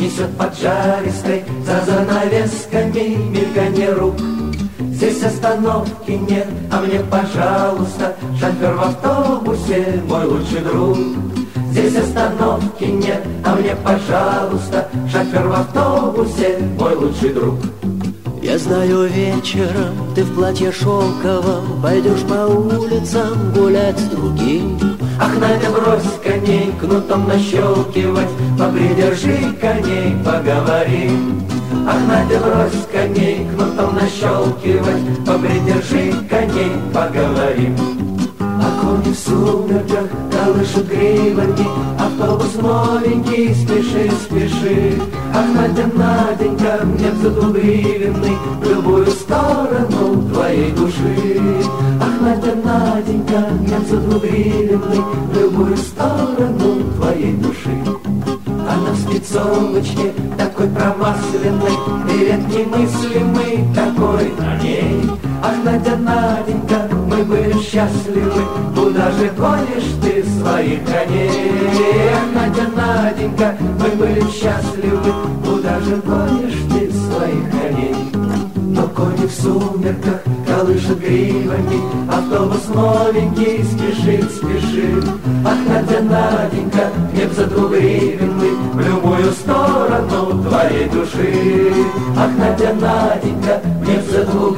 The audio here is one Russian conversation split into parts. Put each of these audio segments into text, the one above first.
несет поджаристой за занавесками мельканье рук. Здесь остановки нет, а мне, пожалуйста, шофер в автобусе, мой лучший друг. Здесь остановки нет, а мне, пожалуйста, шофер в автобусе, мой лучший друг. Я знаю, вечером ты в платье шелковом пойдешь по улицам гулять с другим. Ах, Надя, брось коней, кнутом нащелкивать, попридержи коней, поговорим. Ах, Надя, брось коней, кнутом нащелкивать, попридержи коней, поговорим. А кони в сумерках колышут гривами, автобус новенький, спеши, спеши. Ах, Надя, Наденька, мне б за 2 гривенный в любую сторону твоей души. Ах, Надя, Наденька, мне б за 2 гривенный в любую сторону твоей души. Она в спецовочке такой промасленной, берет немыслимый такой на ней. Ах, Надя, Наденька, мы были счастливы, куда же гонишь ты своих коней? Ах, Надя, Наденька, мы были счастливы, куда же гонишь ты своих коней? Но кони в сумерках колышут гривами, автобус новенький спешит, спешит. Ах, Надя, Наденька, мне б за 2 гривенный в любую сторону твоей души. Ах, Надя, Наденька, мне б за 2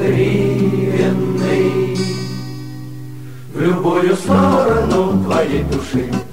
гривенный в любую сторону твоей души.